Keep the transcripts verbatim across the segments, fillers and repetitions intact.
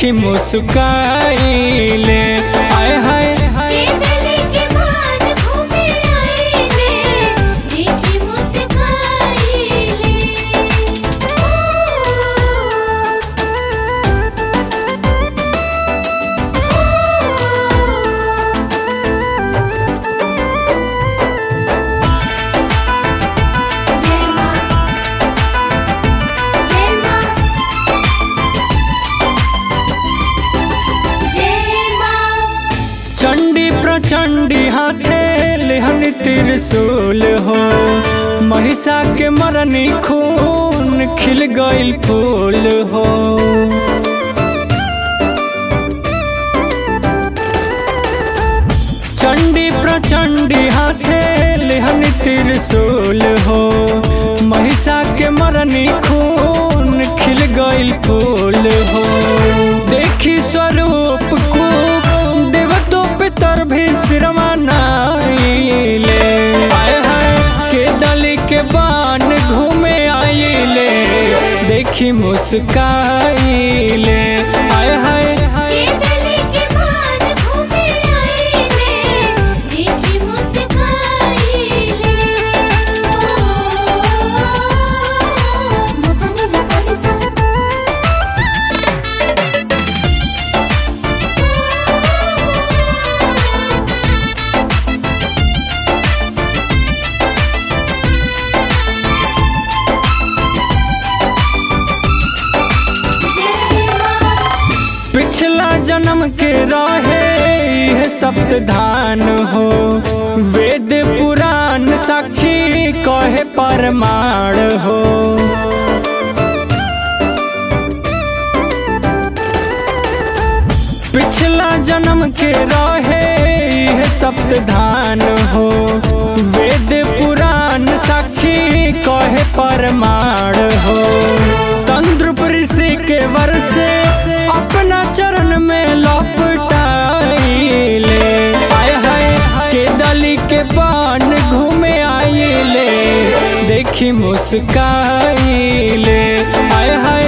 देखी मुस्काइले आय हाय चंडी प्रचंडी हाथे लेहन त्रिशूल हो महिषा के मरनी खून खिल गइल फूल हो। चंडी प्रचंडी हाथे लेहन त्रिशूल हो महिषा के मरनी खून खिल गइल फूल हो। देखी स्वरूप को तर भी सिरमानाइले आय हाय के दली के बान घूमे आइले देखी मुस्काइले आय हाय पिछला जन्म के रहे है सप्तधान हो वेद पुराण साक्षी कहे प्रमाण हो। पिछला जन्म के रहे है सप्तधान हो वेद पुराण साक्षी कहे प्रमाण हो। तंद्रुप ऋषि के वर्षे अपना चरण में लपटाइले आय हाय के दली के बान घूमे आइले देखी मुस्काइले आय हाय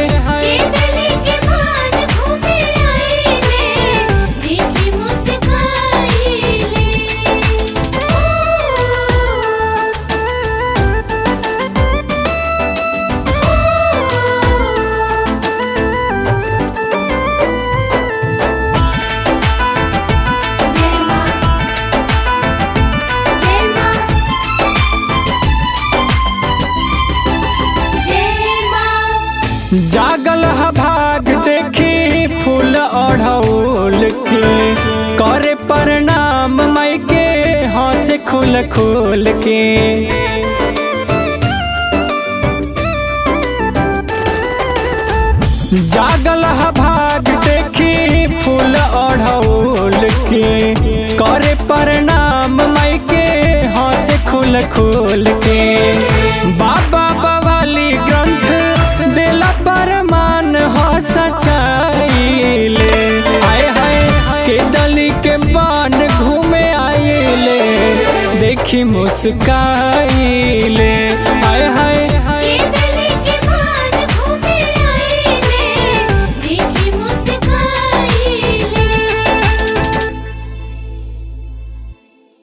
जागल हा भाग देखी फूल ओढ़ौल के करे प्रणाम माई के हंसे खुल खुल के। जागल हा भाग देखी फूल ओढ़ौल के करे प्रणाम माई के हंसे खुल खुल के। बाबा बवाली ग्रंथ परमान हो सचाइले आय हाय के दली के बान घूमे आइले देखी मुस्काइले।